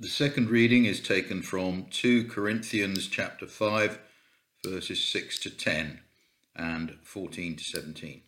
The second reading is taken from 2 Corinthians chapter 5, verses 6 to 10 and 14 to 17.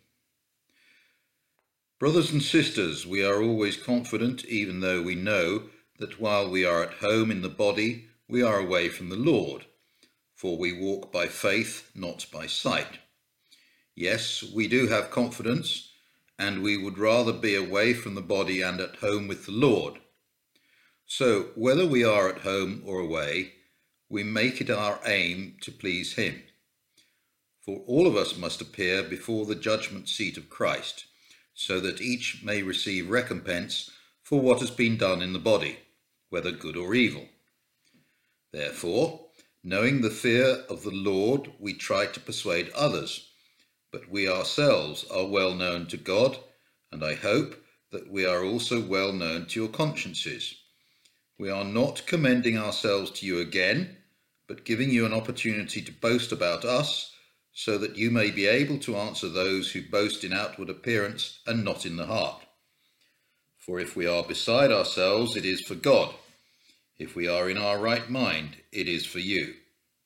Brothers and sisters, we are always confident, even though we know that while we are at home in the body, we are away from the Lord. For we walk by faith, not by sight. Yes, we do have confidence, and we would rather be away from the body and at home with the Lord. So, whether we are at home or away, we make it our aim to please him. For all of us must appear before the judgment seat of Christ, so that each may receive recompense for what has been done in the body, whether good or evil. Therefore, knowing the fear of the Lord, we try to persuade others, but we ourselves are well known to God, and I hope that we are also well known to your consciences. We are not commending ourselves to you again, but giving you an opportunity to boast about us, so that you may be able to answer those who boast in outward appearance and not in the heart. For if we are beside ourselves, it is for God. If we are in our right mind, it is for you.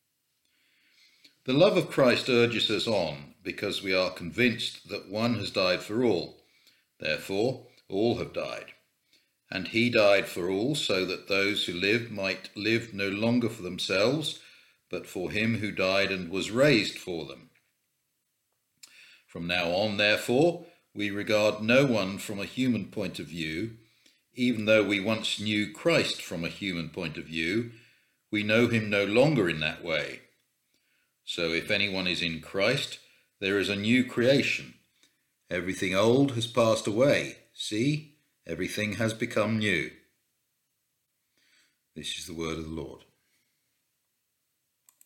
The love of Christ urges us on, because we are convinced that one has died for all. Therefore, all have died. And he died for all, so that those who live might live no longer for themselves, but for him who died and was raised for them. From now on, therefore, we regard no one from a human point of view. Even though we once knew Christ from a human point of view, we know him no longer in that way. So if anyone is in Christ, there is a new creation. Everything old has passed away. See, everything has become new. This is the word of the Lord.